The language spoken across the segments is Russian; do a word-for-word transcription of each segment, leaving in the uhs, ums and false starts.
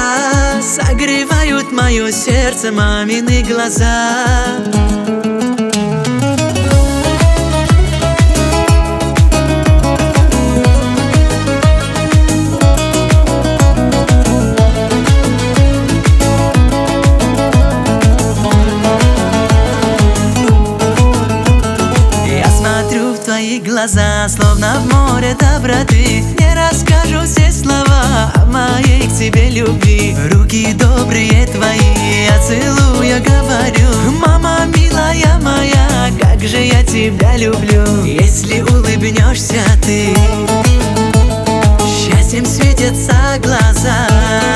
согревают мое сердце мамины глаза. Твои глаза, словно в море доброты. Не расскажу все слова о моей к тебе любви. Руки добрые твои, я целую, говорю: мама милая моя, как же я тебя люблю. Если улыбнешься ты, счастьем светятся глаза.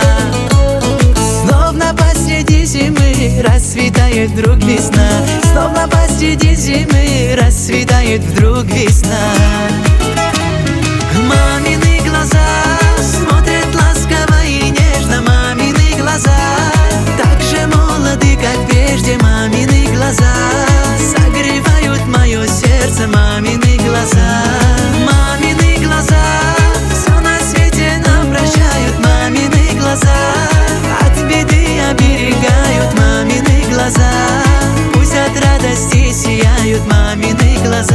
Словно посреди зимы расцветает вдруг весна. Словно посреди зимы расцветает вдруг весна. Мамины глаза смотрят ласково и нежно. Мамины глаза так же молоды, как прежде. Мамины глаза согревают мое сердце. Мамины глаза, мамины глаза все на свете нам прощают. Мамины глаза от беды оберегают. Мамины глаза пусть от радости сияют. Мамины глаза.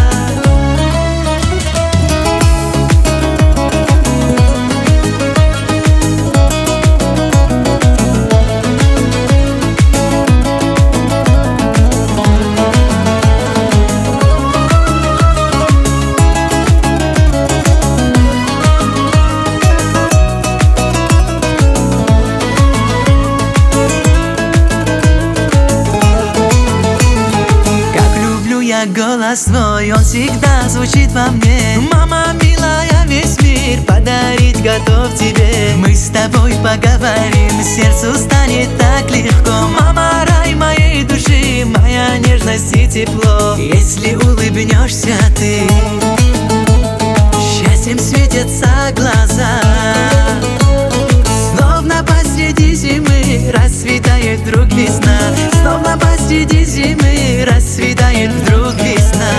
Голос твой, он всегда звучит во мне. Мама милая, весь мир подарить готов тебе. Мы с тобой поговорим, сердцу станет так легко. Мама, рай моей души, моя нежность и тепло. Если улыбнешься ты, счастьем светятся глаза. Словно посреди зимы расцветает вдруг весна. Словно посреди зимы расцветает вдруг весна.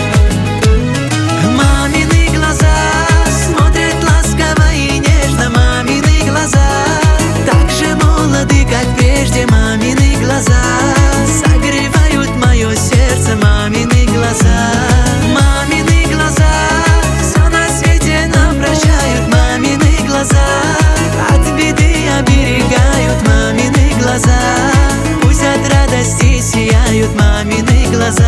Мамины глаза смотрят ласково и нежно. Мамины глаза так же молоды, как прежде. Мамины глаза согревают мое сердце. Мамины глаза, мамины глаза все на свете нам прощают. Мамины глаза от беды оберегают. Мамины глаза пусть от радости сияют. Мамины глаза.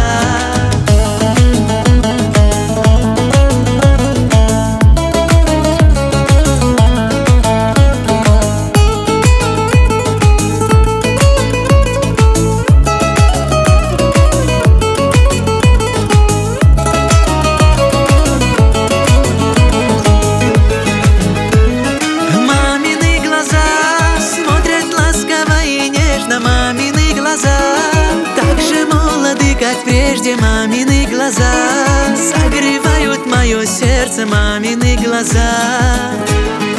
Мамины глаза так же молоды, как прежде. Мамины глаза согревают мое сердце. Мамины глаза.